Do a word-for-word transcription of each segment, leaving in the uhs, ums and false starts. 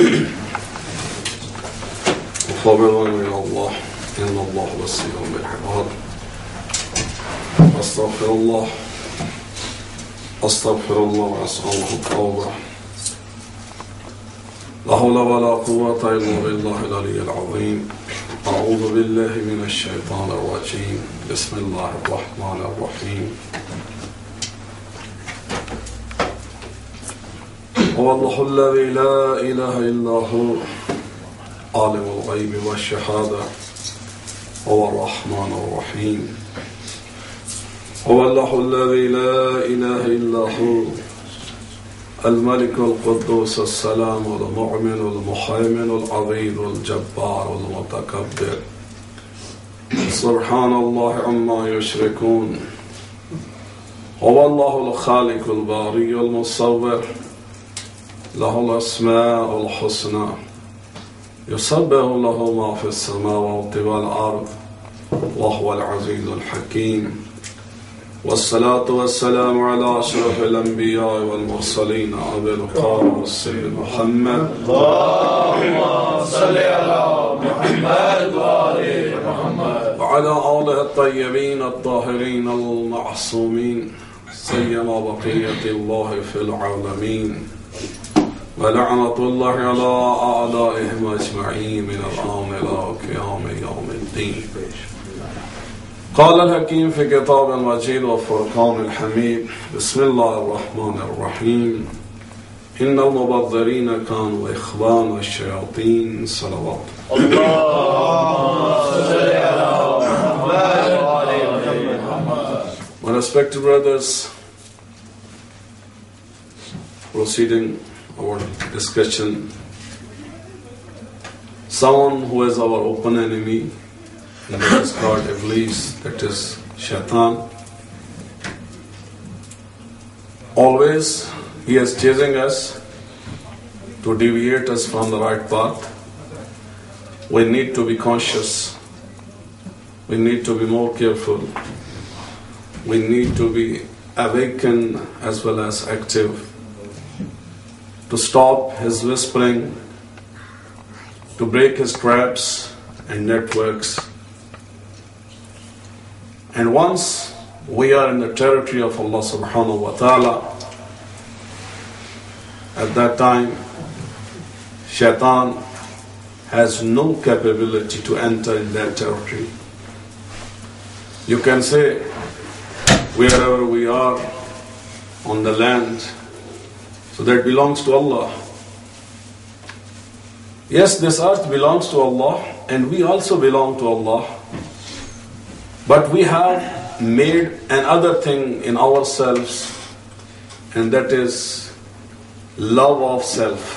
وفضلا من الله إن الله بصير بالعباد. أستغفر الله أستغفر الله وأسأله التوبة. لا حول ولا قوة إلا بالله العلي العظيم. أعوذ بالله من الشيطان الرجيم. بسم الله الرحمن الرحيم. هو الله الذي لا إله إلا هو عالم الغيب والشهادة هو الرحمن الرحيم. هو الله الذي لا إله إلا هو الملك القدوس السلام المؤمن المهيمن العزيز الجبار المتكبر سبحان الله عما يشركون. هو الله الخالق الباري المصور له الأسماء الحسنى يسبح له ما في السماوات والأرض وهو العزيز الحكيم. والصلاة والسلام على أشرف الأنبياء والمرسلين أبي القاسم والسيد محمد. اللهم صل على محمد وآل محمد وعلى آله الطيبين الطاهرين المعصومين سيما بقية الله في العالمين ولعنة الله على أعدائهم أجمعين من الآن إلى قيام يوم الدين. قال الحكيم في كتاب المجيد والفرقان الحميد. بسم الله الرحمن الرحيم. إن المبذرين كانوا إخوان الشياطين. صلوات My respected brothers, proceeding our discussion, someone who is our open enemy, and that is called Iblis, that is Shaitan. Always he is chasing us to deviate us from the right path. We need to be conscious. We need to be more careful. We need to be awakened as well as active to stop his whispering, to break his traps and networks. And once we are in the territory of Allah subhanahu wa ta'ala, at that time Shaitan has no capability to enter in that territory. You can say wherever we are on the land, so that belongs to Allah. Yes, this earth belongs to Allah and we also belong to Allah. But we have made another thing in ourselves, and that is love of self.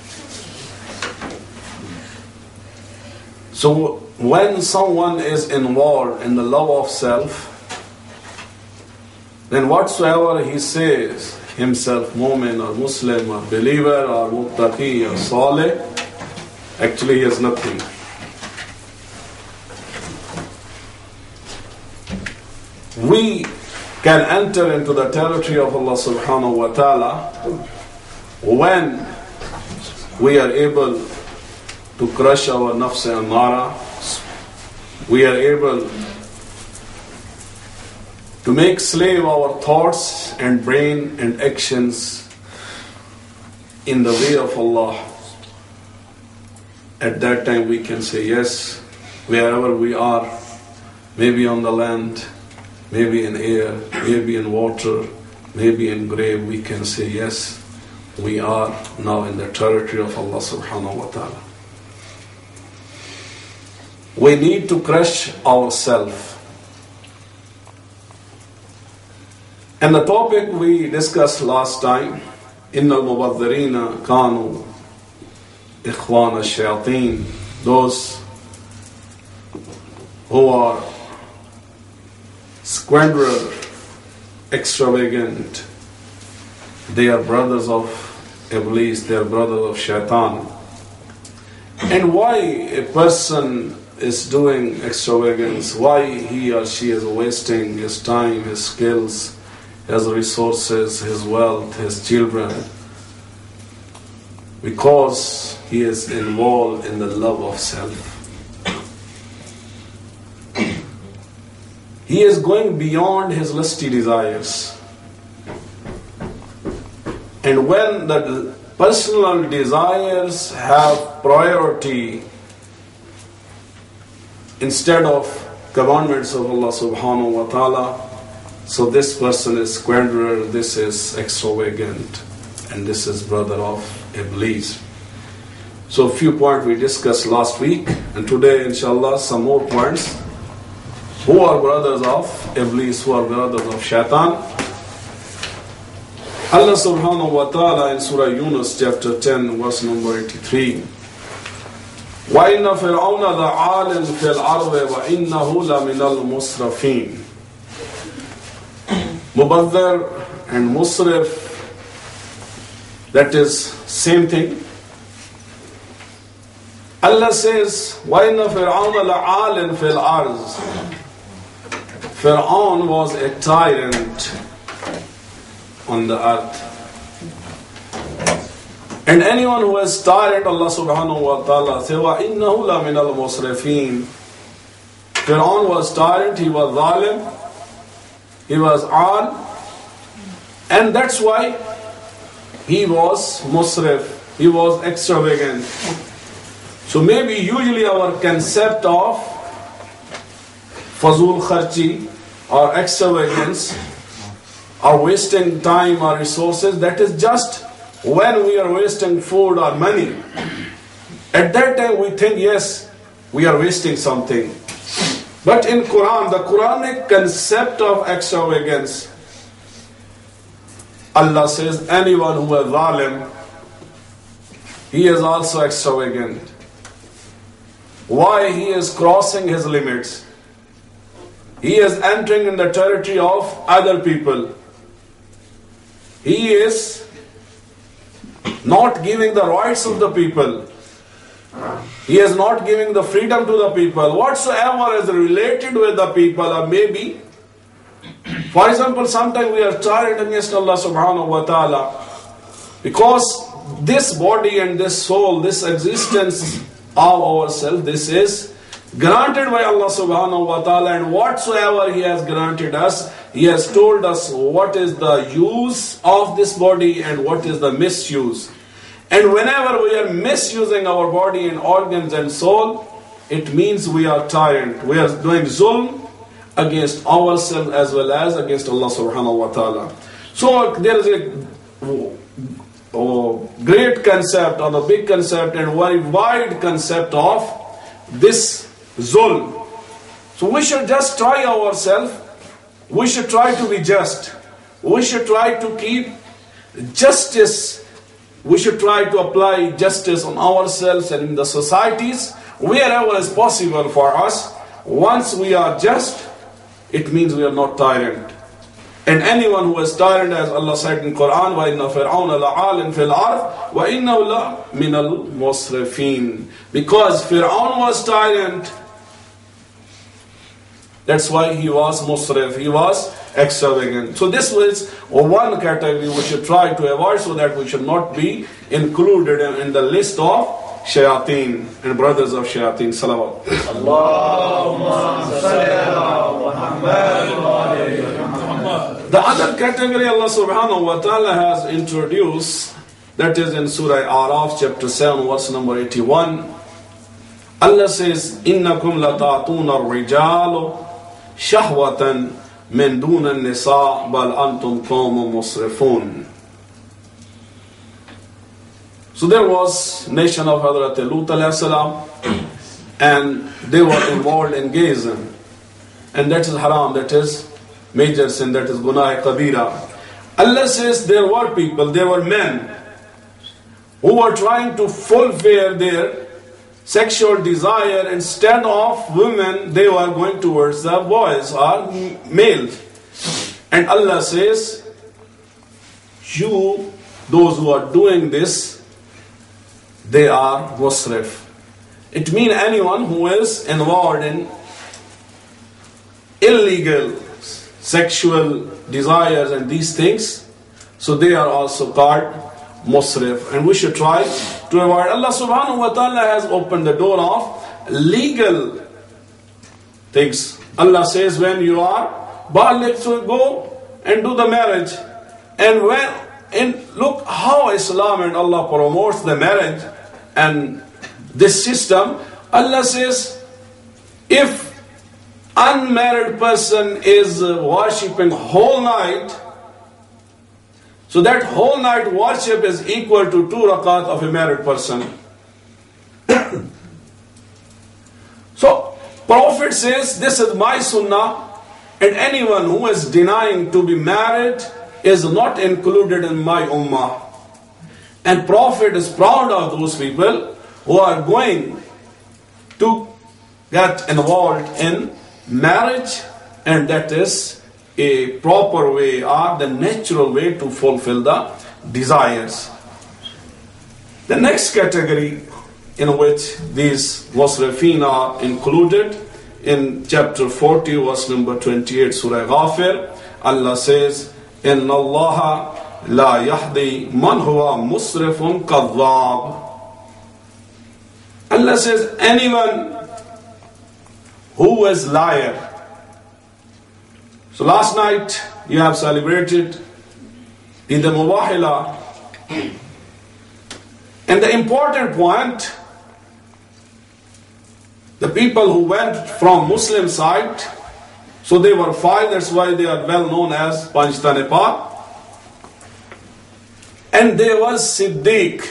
So when someone is involved in the love of self, then whatsoever he says, himself mu'min or Muslim or believer or muttaqi or salih, actually he has nothing. We can enter into the territory of Allah subhanahu wa ta'ala when we are able to crush our nafs and nara. We are able to make slave our thoughts and brain and actions in the way of Allah. At that time we can say yes, wherever we are, maybe on the land, maybe in air, maybe in water, maybe in grave, we can say yes, we are now in the territory of Allah subhanahu wa ta'ala. We need to crush ourselves. And the topic we discussed last time, إِنَّ الْمُبَذِّرِينَ كَانُوا إِخْوَانَ الشَّيَاطِينَ, those who are squanderer, extravagant, they are brothers of Iblis, they are brothers of Shaitan. And why a person is doing extravagance, why he or she is wasting his time, his skills, his resources, his wealth, his children, because he is involved in the love of self. He is going beyond his lusty desires. And when the personal desires have priority instead of commandments of Allah subhanahu wa ta'ala, so this person is squanderer, this is extravagant, and this is brother of Iblis. So a few points we discussed last week, and today inshallah some more points. Who are brothers of Iblis, who are brothers of Shaitan? Allah subhanahu wa ta'ala in Surah Yunus chapter ten verse number eighty-three, وَإِنَّ فِرْعَوْنَ لَعَالٍ فِي الْأَرْضِ وَإِنَّهُ لَمِنَ الْمُسْرَفِينَ. Mubazzir and Musrif, that is same thing. Allah says, وَإِنَّ فِرْعَوْنَ لَعَالٍ فِي الْأَرْضِ. Fir'aun was a tyrant on the earth. And anyone who is tyrant, Allah subhanahu wa ta'ala says, وَإِنَّهُ لَمِنَ الْمُسْرِفِينَ. Fir'aun was tyrant, he was zalim, he was al, and that's why he was musrif, he was extravagant. So maybe usually our concept of fazul kharchi or extravagance or wasting time or resources, that is just when we are wasting food or money. At that time we think, yes, we are wasting something. But in Quran, the Quranic concept of extravagance, Allah says anyone who is zalim, he is also extravagant. Why? He is crossing his limits. He is entering in the territory of other people. He is not giving the rights of the people. He is not giving the freedom to the people. Whatsoever is related with the people, or maybe, for example, sometimes we are tyrant against Allah subhanahu wa ta'ala because this body and this soul, this existence of ourselves, this is granted by Allah subhanahu wa ta'ala, and whatsoever He has granted us, He has told us what is the use of this body and what is the misuse. And whenever we are misusing our body and organs and soul, it means we are tyrant. We are doing zulm against ourselves as well as against Allah subhanahu wa ta'ala. So there is a oh, great concept or a big concept and very wide concept of this zulm. So we should just try ourselves. We should try to be just. We should try to keep justice. We should try to apply justice on ourselves and in the societies wherever is possible for us. Once we are just, it means we are not tyrant. And anyone who is tyrant, as Allah said in Quran, وَإِنَّ فِرْعَوْنَ لَعَالٍ فِي الْأَرْضِ وَإِنَّهُ لَمِنَ الْمُسْرِفِينَ. Because Fir'aun was tyrant, that's why he was musrif, he was extravagant. So this was one category we should try to avoid so that we should not be included in the list of shayateen and brothers of shayateen. Salawat. Allahumma salli ala Muhammad. The other category Allah subhanahu wa ta'ala has introduced, that is in Surah Araf chapter seven verse number eighty-one. Allah says, إِنَّكُمْ لَتَعْتُونَ الرِّجَالُ شَهْوَةً مِنْ دُونَ النِّسَاءِ بَلْ أَنْتُمْ قَوْمٌ مُسْرِفُونَ. So there was nation of Hazrat Lut alayhi salam, and they were involved in gazing, and that is haram, that is major sin, that is gunah kabira. Allah says there were people, there were men who were trying to fulfill their sexual desire. Instead of women, they were going towards the boys or males. And Allah says, you, those who are doing this, they are musrif. It means anyone who is involved in illegal sexual desires and these things, so they are also called musrif, and we should try to avoid. Allah subhanahu wa ta'ala has opened the door of legal things. Allah says when you are baligh, so go and do the marriage. And when, and look how Islam and Allah promotes the marriage and this system. Allah says, if unmarried person is worshipping whole night, so that whole night worship is equal to two rakat of a married person. So Prophet says, this is my sunnah, and anyone who is denying to be married is not included in my ummah. And Prophet is proud of those people who are going to get involved in marriage, and that is a proper way or the natural way to fulfill the desires. The next category in which these musrifin are included, in chapter forty, verse number twenty-eight, Surah Ghafir, Allah says, Inna Allah la yahdi man huwa musrifun kadhab. Allah says, anyone who is liar. So last night you have celebrated Eid al-Mubahila, and the important point, the people who went from Muslim side, so they were five, that's why they are well known as Panchtanepa. And there was Siddiq.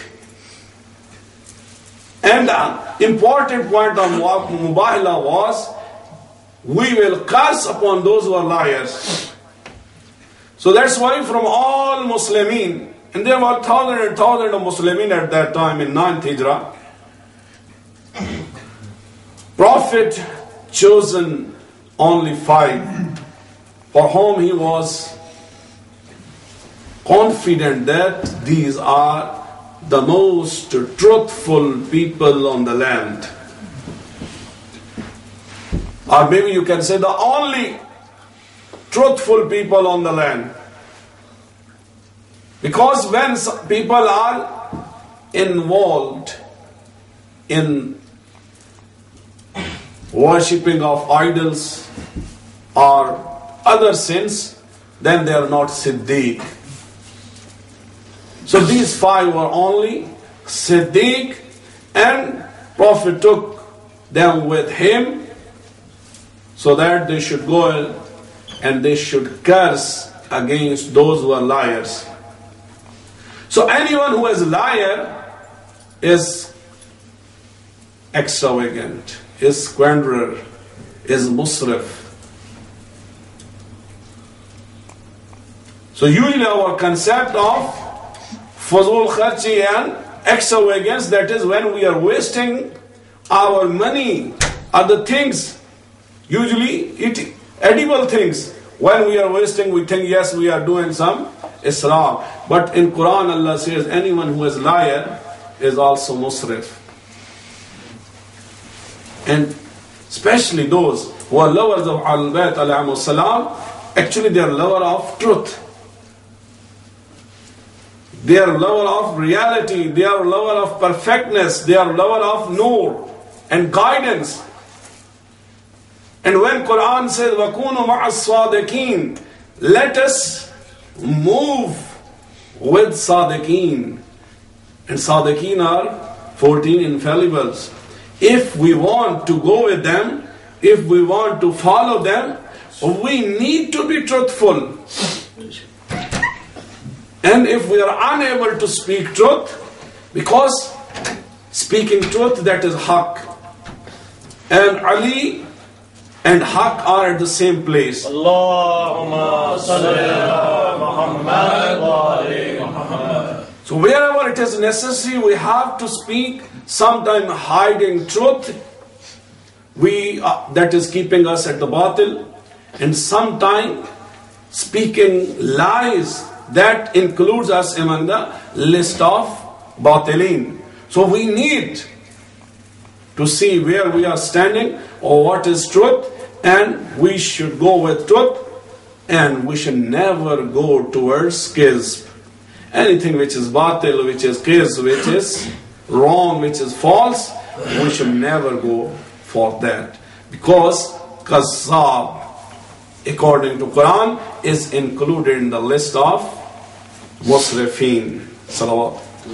And the important point of Mubahila was, we will curse upon those who are liars. So that's why from all Muslimin, and there were thousand and thousand of Muslimin at that time in ninth Hijrah, Prophet chosen only five, for whom he was confident that these are the most truthful people on the land. Or maybe you can say the only truthful people on the land. Because when people are involved in worshipping of idols or other sins, then they are not Siddiq. So these five were only Siddiq, and Prophet took them with him so that they should go and they should curse against those who are liars. So anyone who is a liar is extravagant, is squanderer, is musrif. So usually our concept of fuzul kharchi and extravagance, that is when we are wasting our money on the things, usually eat edible things. When we are wasting, we think yes, we are doing some israf. But in Quran Allah says anyone who is liar is also musrif. And especially those who are lovers of Al-Bayt alayhimus salam, actually they are lover of truth. They are lover of reality. They are lover of perfectness. They are lover of nur and guidance. And when Quran says, وَكُونُوا مَعَ الصَّادِقِينَ, let us move with Sadiqeen. And Sadiqeen are fourteen infallibles. If we want to go with them, if we want to follow them, we need to be truthful. And if we are unable to speak truth, because speaking truth, that is haqq. And Ali and haqq are at the same place. Allahumma salli ala Muhammad wa ali Muhammad. So wherever it is necessary, we have to speak, sometimes hiding truth, we uh, that is keeping us at the batil, and sometimes speaking lies, that includes us among the list of batilin. So we need to see where we are standing or what is truth, and we should go with truth, and we should never go towards skills. anything which is batil, which is qiz, which is wrong, which is false, we should never go for that. Because Kazzab, according to Quran, is included in the list of Musrifin. Salawat.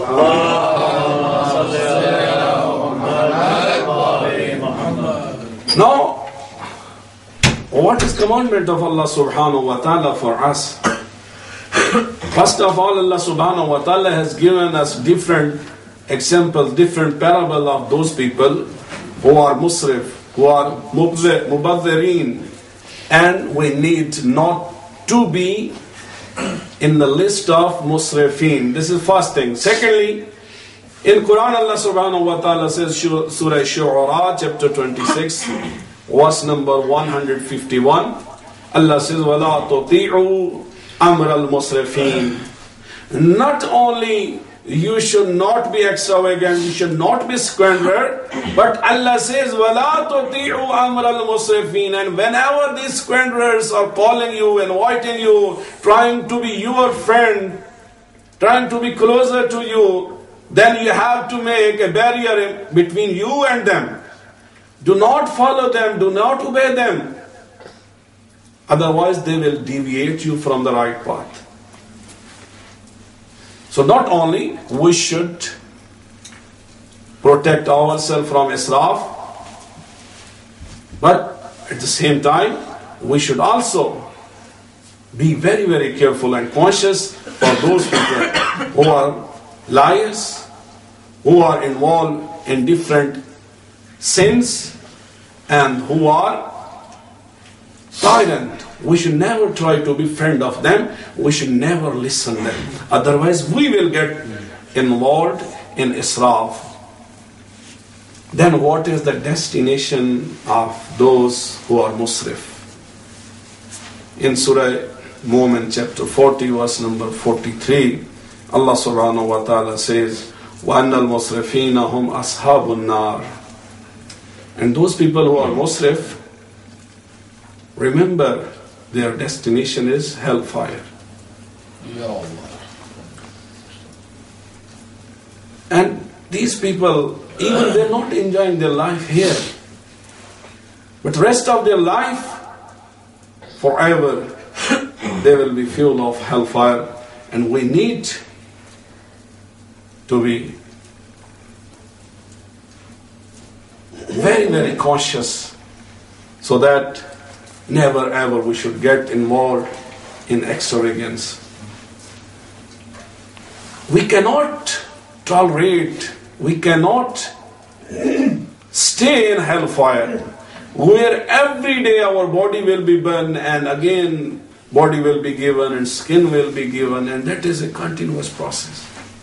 Now, what is commandment of Allah subhanahu wa ta'ala for us? First of all, Allah subhanahu wa ta'ala has given us different examples, different parable of those people who are musrif, who are mubadhirin, and we need not to be in the list of musrifin. This is first thing. Secondly, in Quran, Allah subhanahu wa ta'ala says, Surah Shu'ara, chapter twenty-six, verse number one hundred fifty-one, Allah says, وَلَا تُطِيعُوا أَمْرَ الْمُسْرِفِينَ. Not only you should not be extravagant, you should not be squandered, but Allah says, وَلَا تُطِيعُوا أَمْرَ الْمُسْرِفِينَ. And whenever these squanderers are calling you, inviting you, trying to be your friend, trying to be closer to you, then you have to make a barrier between you and them. Do not follow them, do not obey them. Otherwise they will deviate you from the right path. So not only we should protect ourselves from israf, but at the same time we should also be very very careful and conscious for those people who are liars, who are involved in different sins, and who are tyrant. We should never try to be friend of them. We should never listen to them. Otherwise we will get involved in israf. Then what is the destination of those who are musrif? In Surah Mu'min chapter forty, verse number forty-three, Allah subhanahu wa ta'ala says, وَأَنَّ الْمُسْرِفِينَ هُمْ أَصْحَابُ النَّارِ. And those people who are musrif, remember their destination is hellfire. And these people, even they're not enjoying their life here, but rest of their life, forever, they will be full of hellfire. And we need to be very, very cautious so that never ever we should get involved in extravagance. We cannot tolerate, we cannot stay in hellfire where every day our body will be burned and again body will be given and skin will be given, and that is a continuous process.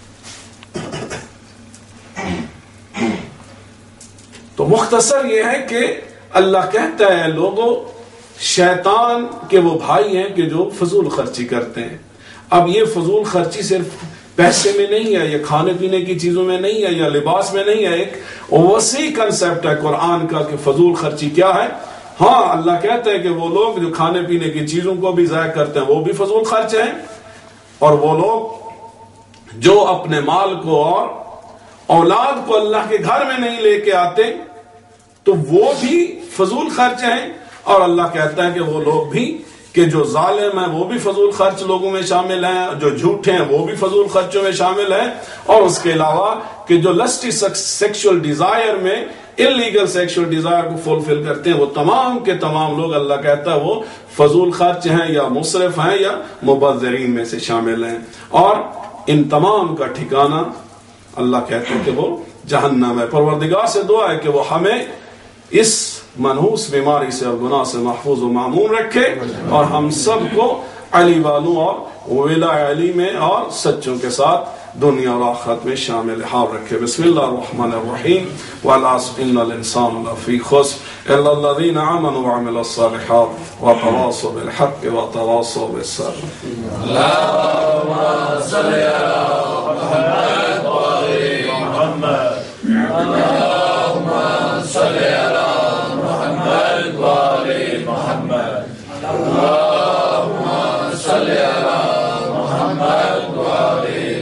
तो मुख्तसर ये है कि अल्लाह कहता है लोगों, शैतान के वो भाई हैं कि जो फजूल खर्ची करते हैं. अब ये फजूल खर्ची सिर्फ पैसे में नहीं है, ये खाने पीने की चीजों में नहीं है, या लिबास में नहीं है. एक वसी कंसेप्ट है कुरान का कि फजूल खर्ची क्या है. हाँ, अल्लाह कहता है कि वो लोग जो खाने पीने की चीजों को भी ज़ाया करते हैं वो भी फजूल खर्च हैं, और वो लोग जो अपने माल को और औलाद को अल्लाह के घर में नहीं लेके आते तो वो भी फजूल खर्च हैं. और अल्लाह कहता है कि वो लोग भी कि जो जालिम है वो भी फजूल खर्च लोगों में शामिल हैं, जो झूठे हैं वो भी फजूल खर्चों में शामिल हैं. और उसके अलावा कि जो लस्टी सेक्सुअल डिजायर में इलीगल सेक्सुअल डिजायर को फुलफिल करते हैं, वो तमाम के तमाम लोग अल्लाह कहता है वो फजूल खर्च हैं या मुसरफ हैं या मुबज़्ज़िरीन में से शामिल हैं. और इन तमाम का ठिकाना अल्लाह कहते हैं कि वो जहन्नम है. परवरदिगार से दुआ है कि वो हमें इस मनहूस बीमारी से और गुनाह से महफूज व मामून रखे और हम सबको अली वालों और विला अली में और सच्चों के साथ दुनिया और आखिरत में शामिल हाल रखे. बिस्मिल्लाह रहमान रहीम. वल अस्र इन्नल इंसान लफी खुस्र इल्ला लज़ीना आमनु व अमिलुस सालिहात व तवासौ बिल हक़्क़ि व तवासौ बिस सब्र. अल्लाहुम्मा सल्लि अला मुहम्मद व आलि मुहम्मद. अल्लाहुम्मा सल्लि अला मुहम्मद व आलि मुहम्मद. अल्लाहुम्मा सल्लि अला मुहम्मद व आलि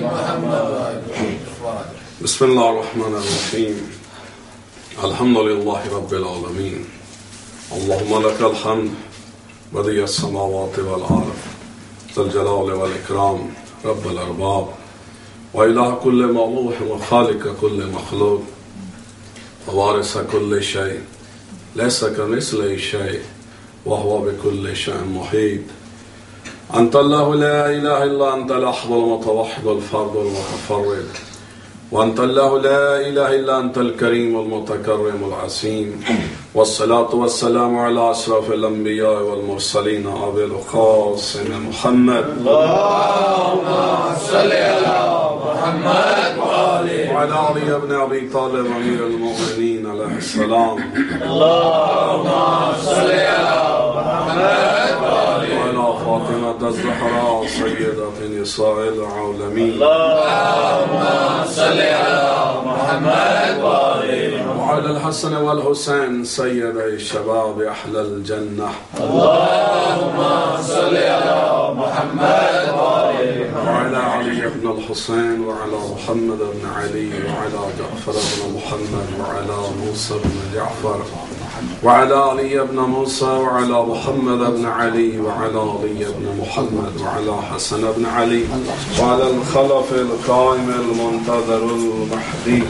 بسم الله الرحمن الرحيم الحمد لله رب العالمين اللهم لك الحمد بديع السماوات والأرض ذا الجلال والإكرام رب الأرباب وإله كل مألوح وخالق كل مخلوق ووارث كل شيء ليس كمثله شيء وهو بكل شيء محيط أنت الله لا إله إلا أنت الأحد المتوحد الفرد المتفرد وأنت الله لا إله إلا أنت الكريم المتكرم العظيم والصلاة والسلام على أشرف الأنبياء والمرسلين أبي القاسم محمد اللهم صل على محمد وآله وعلى علي بن أبي طالب أمير المؤمنين عليه السلام اللهم صل على محمد وآله وعلى فاطمة الزهراء سيدة نساء العالمين اللهم صل على محمد وآله وعلى الحسن والحسين سيدي الشباب أحلى الجنة اللهم صل على محمد وآله وعلى علي بن الحسين وعلى محمد بن علي وعلى جعفر بن محمد وعلى موسى بن جعفر وعلى علي بن موسى وعلى محمد بن علي وعلى علي بن محمد وعلى حسن بن علي وعلى الخلف القائم المنتظر المهدي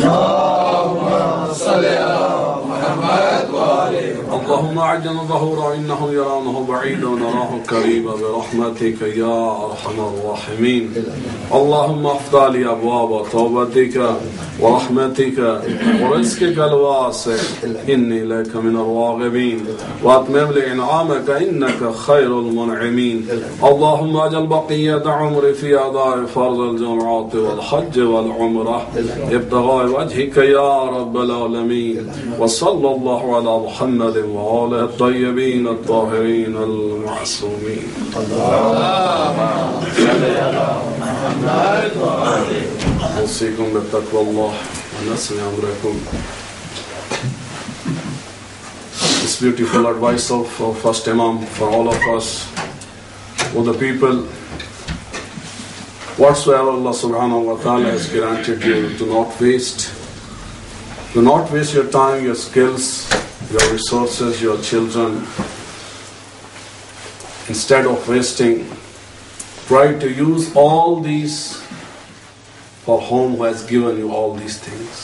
اللهم صل على محمد وآله اللهم أعجل ظهور إنه يرانه بعيدا ونراه قريبا برحمتك يا أرحم الراحمين اللهم افتح لي أبواب توبتك ورحمتك ورزقك الواسع إني لك من الراغبين وأتمم لي إنعامك إنك خير المنعمين اللهم أجل بقية عمري في أداء فرض الجمعات والحج والعمرة ابتغاء وجهك يا رب العالمين وصلى الله على محمد وآله الطيبين الطاهرين المعصومين اللهم صل على محمد وآله أوصيكم بتقوى الله ونسمع أمركم. This beautiful advice of our first Imam for all of us, for the people, whatsoever Allah subhanahu wa ta'ala has granted you, do not waste. Do not waste your time, your skills, your resources, your children. Instead of wasting, try to use all these for whom who has given you all these things.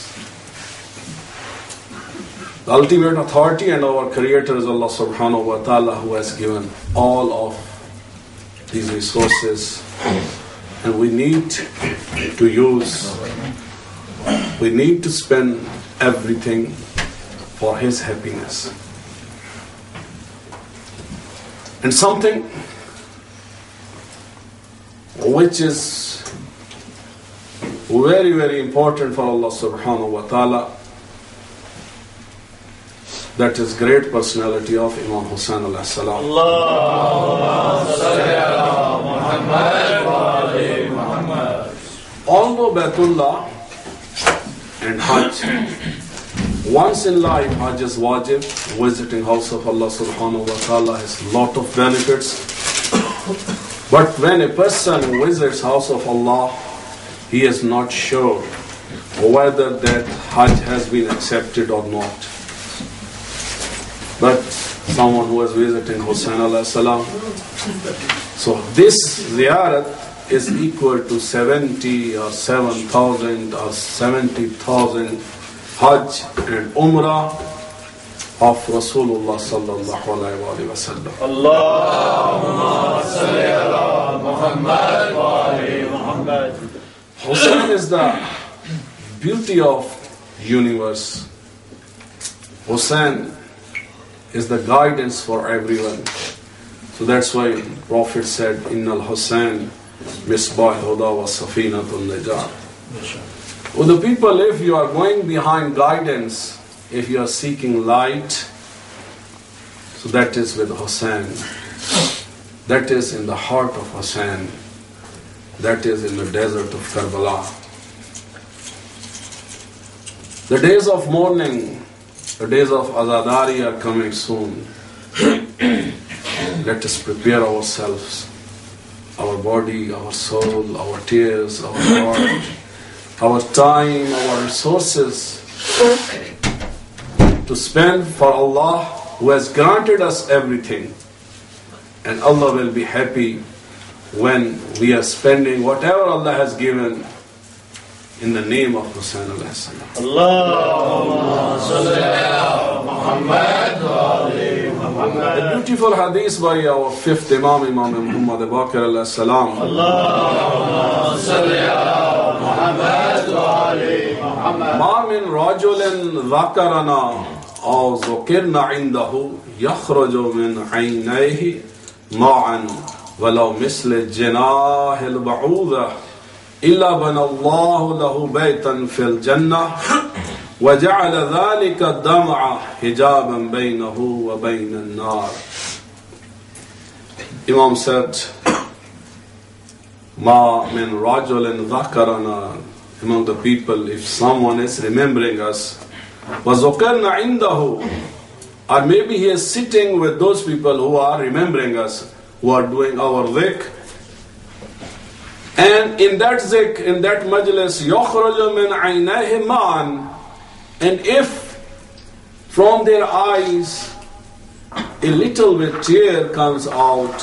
The ultimate authority and our creator is Allah subhanahu wa ta'ala, who has given all of these resources, and we need to use, we need to spend everything for his happiness. And something which is very, very important for Allah subhanahu wa ta'ala, that is great personality of Imam Hussain alayhi salam. اللهم صل على محمد وآل محمد. Although Baitullah and Hajj, once in life Hajj is wajib, visiting house of Allah subhanahu wa ta'ala has lot of benefits. But when a person visits house of Allah, he is not sure whether that Hajj has been accepted or not. But someone who is visiting Hussain alayhi salam, so this ziyarat is equal to seventy or seven thousand or seventy thousand Hajj and Umrah of Rasulullah sallallahu alayhi wa sallam. اللهم صل على محمد وآل محمد. Hussain is the beauty of universe. Hussain is the guidance for everyone. So that's why Prophet said, Innal Hussain misbah huda wa safinatul najat. Well, the people, if you are going behind guidance, if you are seeking light, so that is with Hussain. That is in the heart of Hussain. That is in the desert of Karbala. The days of mourning, the days of Azadari are coming soon. Let us prepare ourselves, our body, our soul, our tears, our heart, our time, our resources to spend for Allah who has granted us everything. And Allah will be happy when we are spending whatever Allah has given in the name of Hussain alayhi salam. Allahumma salli ala Muhammad wa ali Muhammad. A beautiful hadith by our fifth Imam, Imam Muhammad Baqir alayhi salam. Allahumma salli ala Muhammad wa ali Muhammad. Ma min rajulin dhakarana aw zukirna indahu yakhraju min aynayhi ma'an walau misl janah al-ba'udah إلا بنى الله له بيتا في الجنة وجعل ذلك الدمع حجابا بينه وبين النار. Imam said, Ma min rajulin dhakarana, among the people, if someone is remembering us, وَذُكَرْنَا عِنْدَهُ, or maybe he is sitting with those people who are remembering us, who are doing our dhikr. And in that zikr, in that majlis, يَخْرَجُ مِنْ عَيْنَيْهِ مَعًا, and if from their eyes a little bit tear comes out,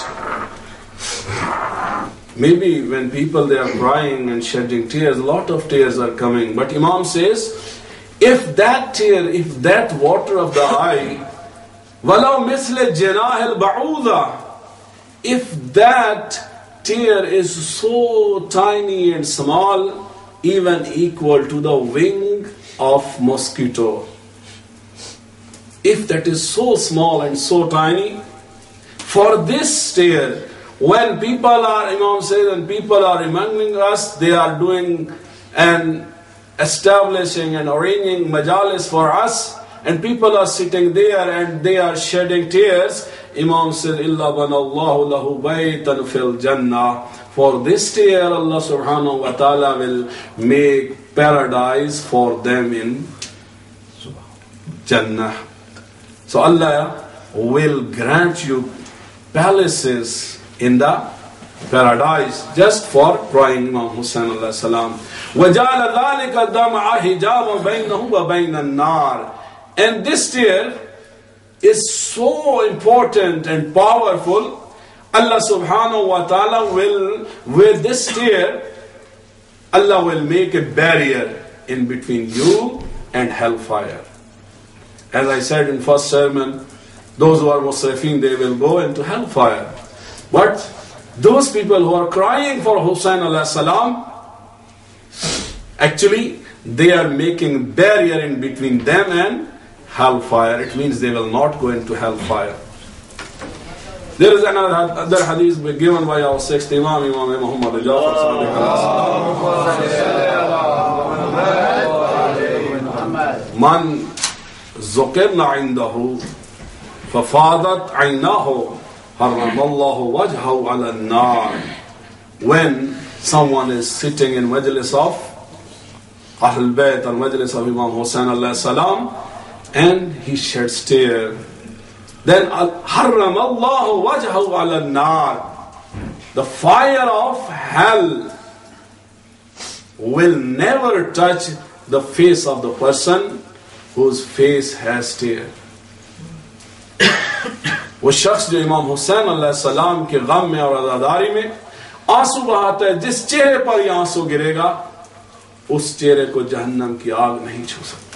maybe when people they are crying and shedding tears, a lot of tears are coming, but Imam says, if that tear, if that water of the eye, وَلَوْ مِثْلَ جَنَاهِ الْبَعُوذَةِ, if that tear is so tiny and small, even equal to the wing of mosquito. If that is so small and so tiny, for this tear, when people are, Imam says, and people are remembering us, they are doing and establishing and arranging majalis for us, and people are sitting there and they are shedding tears, Imam said, إِلَّا بَنَى اللَّهُ لَهُ بَيْتًا فِي الْجَنَّةِ, for this tear Allah subhanahu wa ta'ala will make paradise for them in Jannah. So Allah will grant you palaces in the paradise just for crying Imam Hussain alayhi salam. وَجَعَلَ ذَلِكَ الدَّمْعَ حِجَابًا بَيْنَهُ وَبَيْنَ النَّارِ, and this tear is so important and powerful. Allah subhanahu wa ta'ala will, with this tear, Allah will make a barrier in between you and hellfire. As I said in first sermon, those who are musrifin, they will go into hellfire. But those people who are crying for Hussain alayhi salam, actually they are making barrier in between them and hellfire. It means they will not go into hellfire. There is another other hadith given by our sixth Imam, Imam Muhammad Jafar Sadiq. Man zukirna indahu fafadat aynahu harramallahu wajhahu ala an-nar. When someone is sitting in majlis of Ahlul Bayt or majlis of Imam Hussain alayhi salam, and he sheds tear, then harram Allahu wajhahu ala nar, the fire of hell will never touch the face of the person whose face has tear. वो शख्स जो इमाम हुसैन अलैहिस्सलाम के गम में और अज़ादारी में आंसू बहाता है, जिस चेहरे पर ये आंसू गिरेगा उस चेहरे को जहन्नम की आग नहीं छू सकती.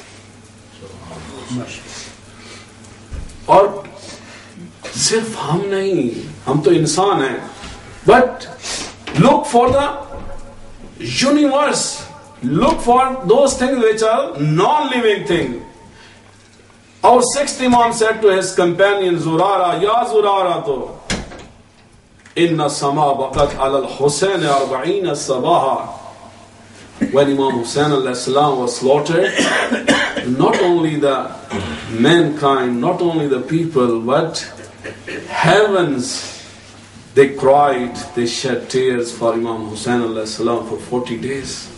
और सिर्फ हम नहीं, हम तो इंसान हैं, but look for the universe, look for those things which are non-living things. Our sixth Imam said to his companion Zurara, Ya Zurara to Inna sama baqat ala al-Husayn arba'ina sabaha. When Imam Hussain alayhi salam was slaughtered, not only the mankind, not only the people, but heavens, they cried, they shed tears for Imam Hussain alayhi salam for forty days.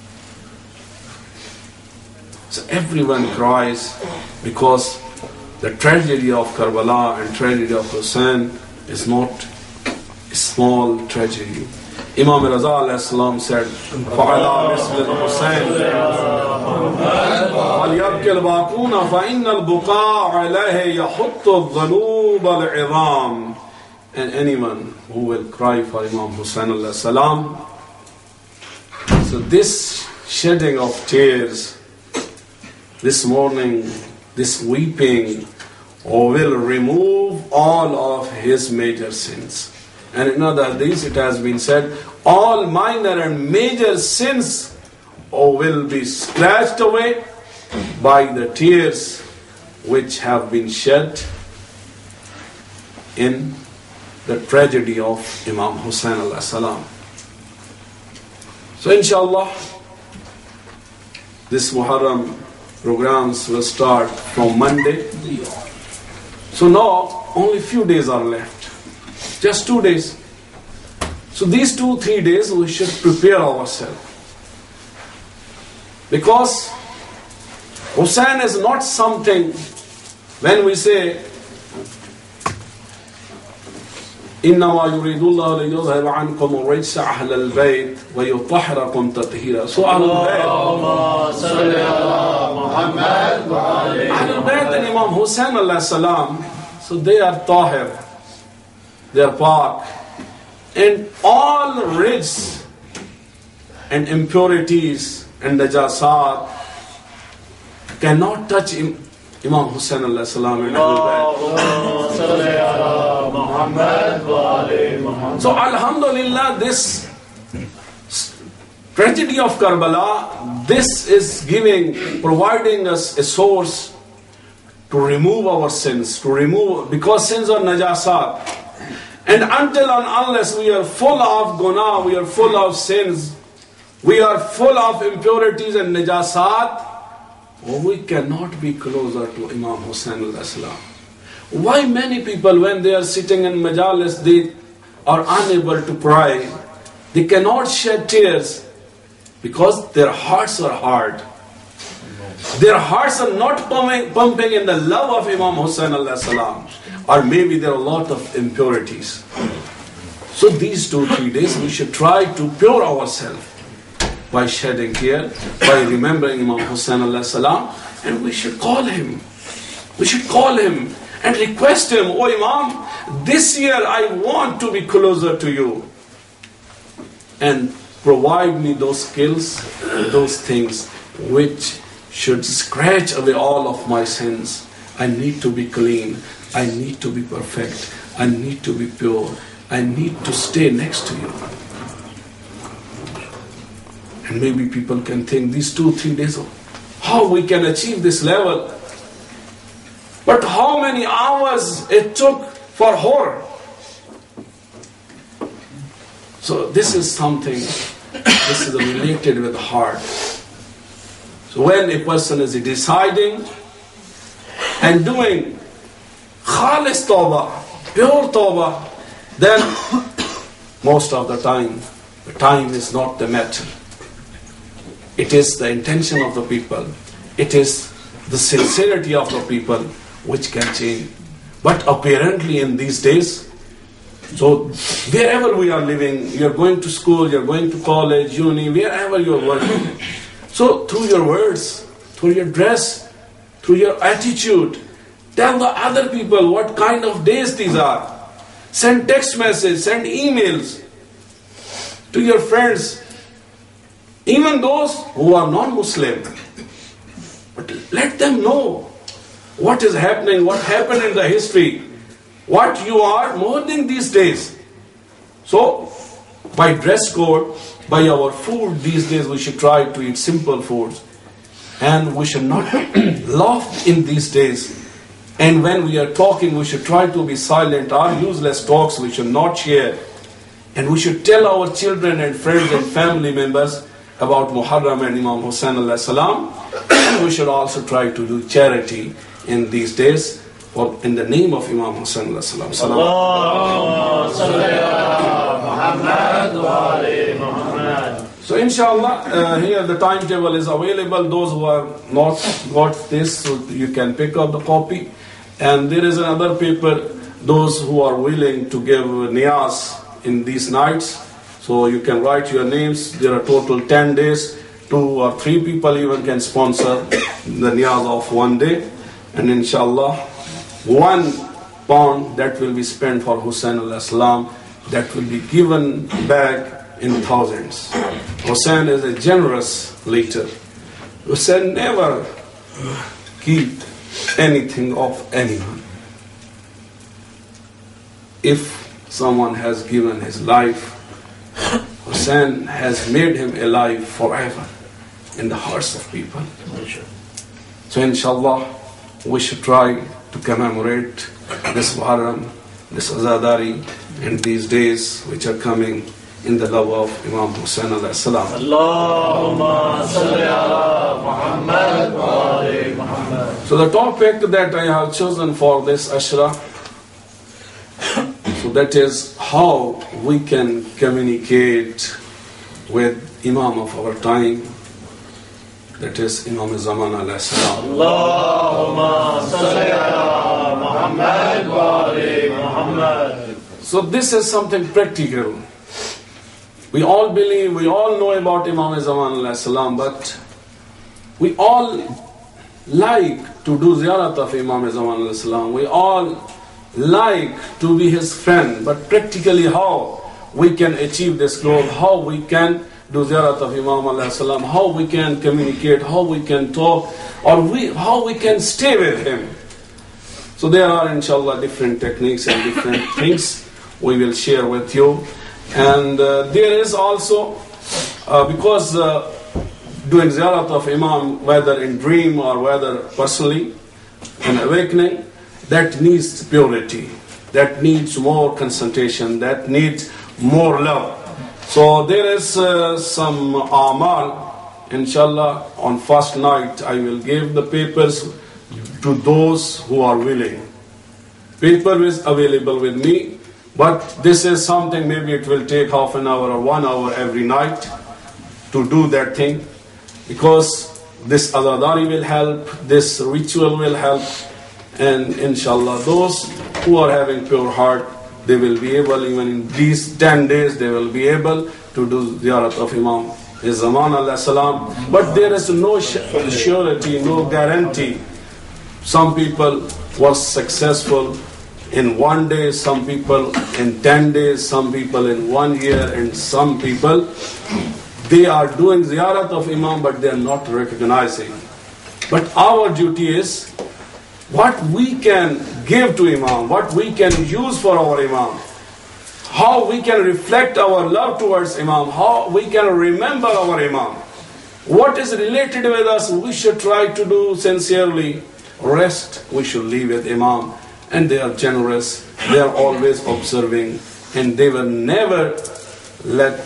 So everyone cries because the tragedy of Karbala and tragedy of Hussain is not a small tragedy. Imam Raza alayhi salam said, فَعَلَى مِثْلِ الْحُسَيْنِ وَلْيَبْكِ الْبَاقُونَ فَإِنَّ الْبُقَاءَ عَلَيْهِ يَحُطُّ الذُّنُوبَ الْعِظَامِ. And anyone who will cry for Imam Hussain alayhi salam. So this shedding of tears, this mourning, this weeping, will remove all of his major sins. And in other hadith it has been said, all minor and major sins will be scratched away by the tears which have been shed in the tragedy of Imam Hussain alayhi salam. So inshallah, this Muharram programs will start from Monday. So now only few days are left. Just two days. So these two, three days we should prepare ourselves. Because Hussain is not something, when we say, إِنَّمَا يُرِيدُ اللَّهُ لِيُذْهِبَ عَنْكُمُ الرِّجْسَ أَهْلَ الْبَيْتِ وَيُطَهِّرَكُمْ تَطْهِيرًا. So Ahlul Bayt, Ahlul Bayt and Imam Hussain alayhi salam, so they are tahir, they are pak, and all rijs and impurities and najasat cannot touch Im- Imam Hussain alayhi salam and Ahlul Bayt. So alhamdulillah, this tragedy of Karbala, this is giving, providing us a source to remove our sins, to remove, because sins are najasat. And until and unless we are full of guna, we are full of sins, we are full of impurities and najasat, we cannot be closer to Imam Hussain alayhi salam. Why many people, when they are sitting in majalis, they are unable to cry, they cannot shed tears, because their hearts are hard. Their hearts are not pumping, pumping in the love of Imam Hussain alayhi salam. Or maybe there are a lot of impurities. So these two, three days we should try to pure ourselves by shedding tears, by remembering Imam Hussain alayhi salam, and we should call him. We should call him and request him, "Oh Imam, this year I want to be closer to you. And provide me those skills, those things which should scratch away all of my sins. I need to be clean. I need to be perfect. I need to be pure. I need to stay next to you." And maybe people can think these two, three days, how we can achieve this level. But how many hours it took for horror. So this is something, this is related with the heart. So when a person is deciding and doing khalis tawbah, pure tawbah, then most of the time, the time is not the matter. It is the intention of the people. It is the sincerity of the people which can change. But apparently in these days, so wherever we are living, you're going to school, you're going to college, uni, wherever you're working. So through your words, through your dress, through your attitude, tell the other people what kind of days these are. Send text messages, send emails to your friends, even those who are non-Muslim. But let them know what is happening, what happened in the history, what you are mourning these days. So, by dress code, by our food these days, we should try to eat simple foods. And we should not laugh in these days. And when we are talking, we should try to be silent. Our useless talks we should not share. And we should tell our children and friends and family members about Muharram and Imam Hussain alayhi salam. And we should also try to do charity in these days for in the name of Imam Hussain alayhi salam. So inshallah, uh, here the timetable is available. Those who have not got this, so you can pick up the copy. And there is another paper, those who are willing to give niyaz in these nights. So you can write your names. There are total ten days. Two or three people even can sponsor the niyaz of one day. And inshallah, one pound that will be spent for Hussein alayhi salam, that will be given back in thousands. Hussein is a generous leader. Hussein never keep anything of anyone. If someone has given his life, Hussein has made him alive forever in the hearts of people. So inshallah, we should try to commemorate this Muharram, this Azadari, in these days which are coming in the love of Imam Hussein alayhi salam. Allahumma salli ala Muhammad wa ali Muhammad. So the topic that I have chosen for this Ashra, so that is how we can communicate with Imam of our time, that is Imam Zaman alayhi salam. Allahumma salli ala Muhammad wa ali Muhammad. So this is something practical. We all believe, we all know about Imam Zaman alayhi salam, but we all like to do ziyarat of Imam Zaman alayhi salam. We all like to be his friend, but practically how we can achieve this goal, how we can do ziyarat of Imam alayhi salam, how we can communicate, how we can talk, or we, how we can stay with him. So there are inshallah different techniques and different things we will share with you. And uh, there is also, uh, because uh, doing ziyarat of Imam, whether in dream or whether personally, an awakening, that needs purity, that needs more concentration, that needs more love. So there is uh, some amal, inshallah, on first night I will give the papers to those who are willing. Paper is available with me, but this is something, maybe it will take half an hour or one hour every night to do that thing, because this Azadari will help, this ritual will help, and inshallah those who are having pure heart, they will be able, even in these ten days, they will be able to do ziyarat of Imam Zaman alayhi salam. But there is no surety, no guarantee. Some people was successful in one day, some people in ten days, some people in one year, and some people, they are doing ziyarat of Imam, but they are not recognizing. But our duty is, what we can give to Imam, what we can use for our Imam, how we can reflect our love towards Imam, how we can remember our Imam. What is related with us, we should try to do sincerely. Rest, we should leave with Imam. And they are generous, they are always observing, and they will never let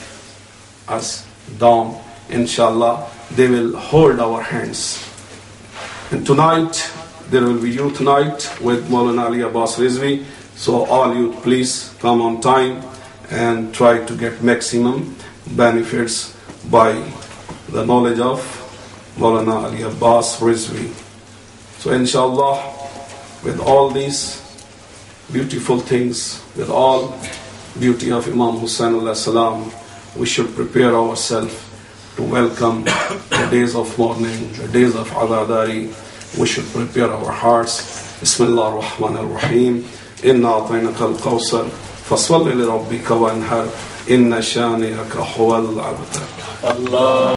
us down. Inshallah, they will hold our hands. And tonight, there will be youth night with Maulana Ali Abbas Rizvi. So all youth, please come on time and try to get maximum benefits by the knowledge of Maulana Ali Abbas Rizvi. So inshallah, with all these beautiful things, with all beauty of Imam Hussein alayhi salam, we should prepare ourselves to welcome the days of mourning, the days of Azadari. We should prepare our hearts. Bismillah ar-Rahman ar-Rahim. Inna a'tainaka al-Kawsar. Fasalli li rabbika wanhar. Inna shani'aka huwal abtar. Allah.